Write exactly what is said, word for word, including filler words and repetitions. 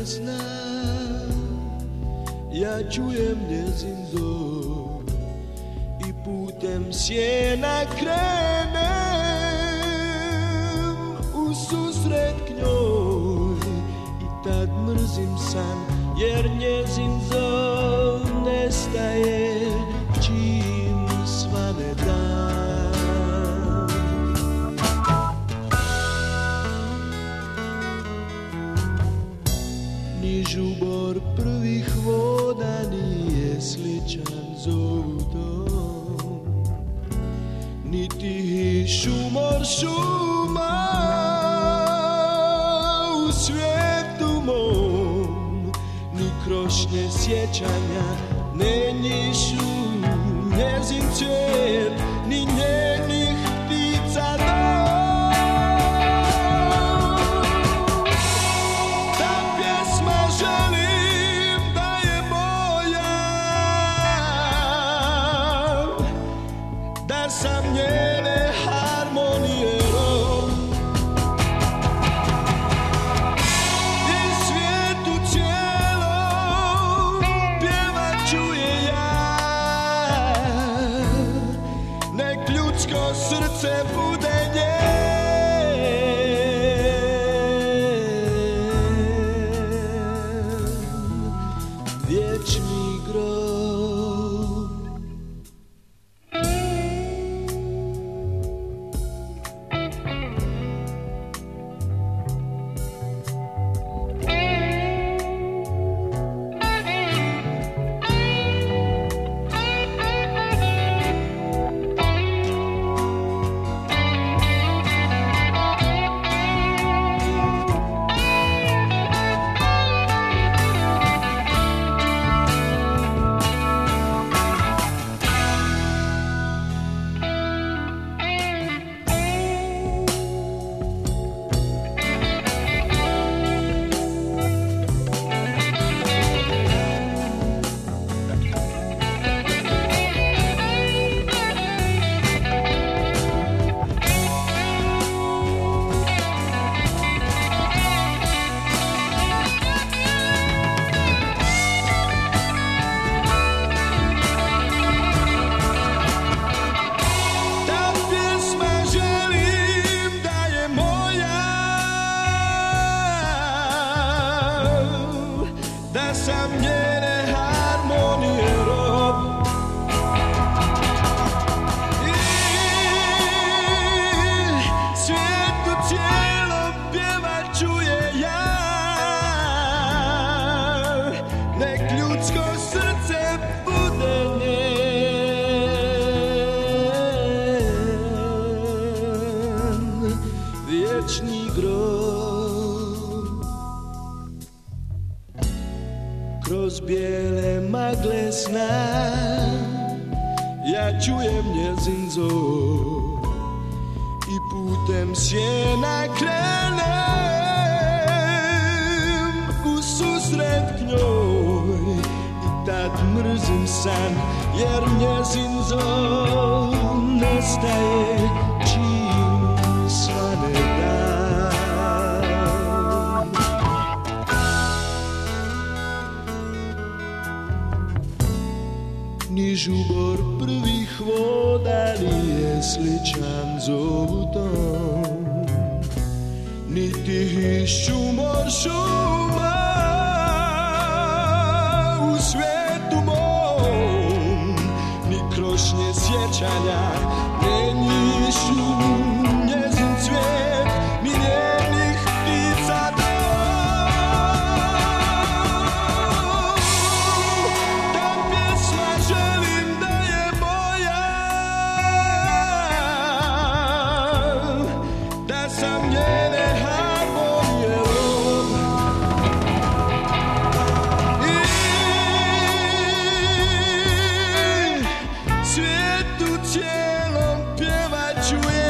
sna, ja čujem njezin zov i putem sjena krenem u susret k njoj. I tad mrzim san, jer njezin zov nestaje čim svane dan. Ni žubor prvih voda nije sličan zovu tom, ni tihi šumor šuma u svijetu mom, ni krošnje sjećanja ne njišu njezin cvijet, ni njenih ptica dom. Ta pjesma želim da je moja, da sam njene harmonije rom. I svijetu cijelom pjevat ću je ja, nek ljudsko srce bude njen vječni grob. Da sam njene harmonije rob. I svijetu cijelom pjevat ću je ja, nek ljudsko srce bude njen vječni grob. Kroz bijele magle sna ja čujem njezin zov i putem sjena krenem u susret k njoj. I tad mrzim san, jer njezin zov nestaje čim svane dan. Ni žubor prvih voda nije sličan zovu tom, ni tihi šumor šuma u svijetu mom, ni krošnje sjećanja ne njišu njezin cvijet, ni njenih ptica dom. Sam njene harmonije rob. I svijetu cijelom pjevat ću je